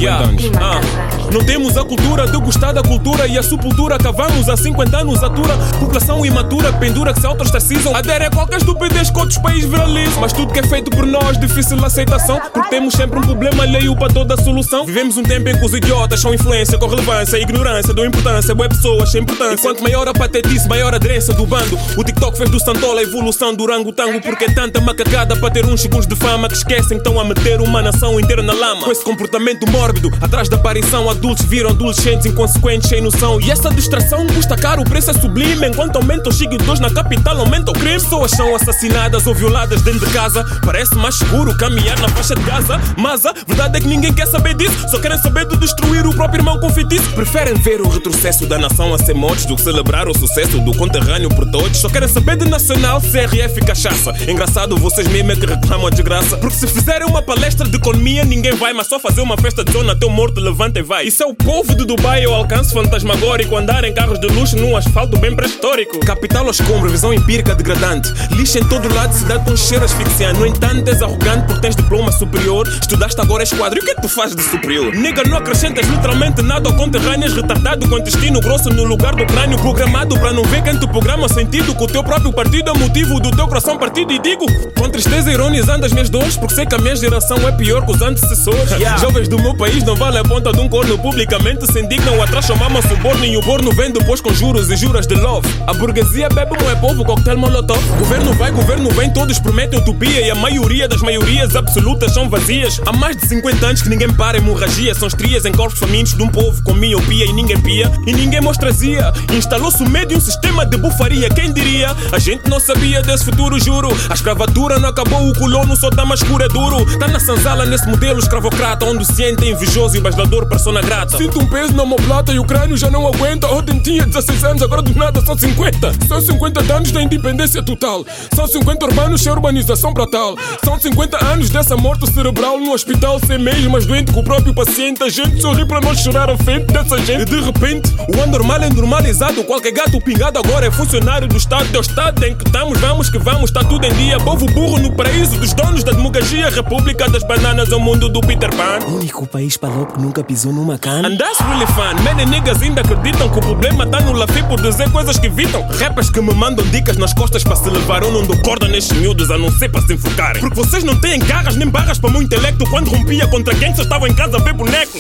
anos. Não temos a cultura de gostar da cultura e a sepultura. Cavamos há 50 anos atura. População imatura, pendura que se auto-ostracizam. Adere a qualquer estupidez que outros países viralizam. Mas tudo que é feito por nós, difícil aceitação. Porque temos sempre um problema alheio para toda a solução. Vivemos um tempo em que os idiotas são influência com relevância. Ignorância, dão importância, boas pessoas sem importância. Enquanto maior a patetice, maior a aderência do bando. O TikTok fez do Santola a evolução do orangotango. Porque é tanta macacada para ter uns segundos de fama que esquecem que estão a meter uma nação inteira na lama. Com esse comportamento mórbido, atrás da aparição, adultos viram adolescentes inconsequentes, sem noção. E essa distração custa caro, o preço é sublime. Enquanto aumenta os seguidores na capital, aumenta o crime. Pessoas são assassinadas ou violadas dentro de casa. Parece mais seguro caminhar na faixa de Gaza. Mas a verdade é que ninguém quer saber disso. Só querem saber de destruir o próprio irmão com feitiço. Preferem ver o retrocesso da nação a ser mortos do que celebrar o sucesso do conterrâneo por todos. Só querem saber de nacional, CRF e cachaça. Engraçado, vocês mesmo é que reclamam a desgraça. Porque se fizerem uma palestra de economia, ninguém vai. Mas só fazer uma festa de zona, teu morto levanta e vai. Isso é o povo de Dubai ao alcance fantasmagórico. Andar em carros de luxo num asfalto bem pré-histórico. Capital aos escombros, visão empírica degradante. Lixo em todo lado, cidade com cheiro asfixiante. No entanto, és arrogante porque tens diploma superior. Estudaste agora és quadro, e o que é que tu fazes de superior? Nega, não acrescentas literalmente nada ao conterrâneo. És retardado com intestino grosso no lugar do crânio. Programado para não ver quem te programa sentido. Com o teu próprio partido é motivo do teu coração partido. E digo, com tristeza ironizando as minhas dores, porque sei que a minha geração é pior que os antecessores. Jovens do meu país não vale a ponta de um corno. Publicamente se indignam, atrás chamam suborno. E o borno vem depois com juros e juras de love. A burguesia bebe não é povo, coquetel molotov. Governo vai, governo vem, todos prometem utopia. E a maioria das maiorias absolutas são vazias. Há mais de 50 anos que ninguém para hemorragia. São estrias em corpos famintos de um povo com miopia. E ninguém pia, e ninguém mostrazia. Instalou-se o meio de um sistema de bufaria. Quem diria? A gente não sabia desse futuro, juro. A escravatura não acabou, o colono só tá mais escuro, é duro. Tá na sanzala nesse modelo escravocrata, onde o ciente é invejoso e o bajulador persona grata. Sinto um peso na homoplata e o crânio já não aguenta. Ontem tinha 16 anos, agora do nada são 50. São 50 anos da independência total. São 50 urbanos sem urbanização brutal. São 50 anos dessa morte cerebral no hospital, sem meios, mas doente com o próprio paciente. A gente sorri para não chorar à frente dessa gente. E de repente, o anormal é normalizado. Qualquer gato pingado agora é funcionário do Estado. É o Estado em que estamos, vamos que vamos, está tudo em dia. Povo burro no paraíso dos donos da democracia. República das bananas, é o mundo do Peter Pan. Único país palop que nunca pisou numa cana. And that's really fun. Many niggas ainda acreditam que o problema tá no Lafi por dizer coisas que evitam. Rappers que me mandam dicas nas costas para se levar. Eu não dou corda nestes miúdos a não ser para se enfocarem. Porque vocês não têm garras nem barras para o meu intelecto. Quando rompia contra gangsters estavam em casa a ver bonecos.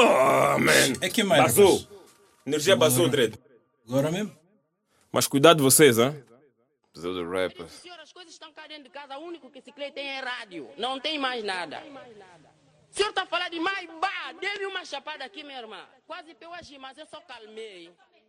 Oh, man. É que mais? Basou. Energia basou, Dredd. Agora mesmo? Mas cuidado de vocês, hein? Pseudo rappers. Senhor, as coisas estão cá dentro de casa. O único que se crê tem é rádio. Não tem mais nada. O senhor está a falar demais? Bah, dê-me uma chapada aqui, minha irmã. Quase eu agi, mas eu só calmei.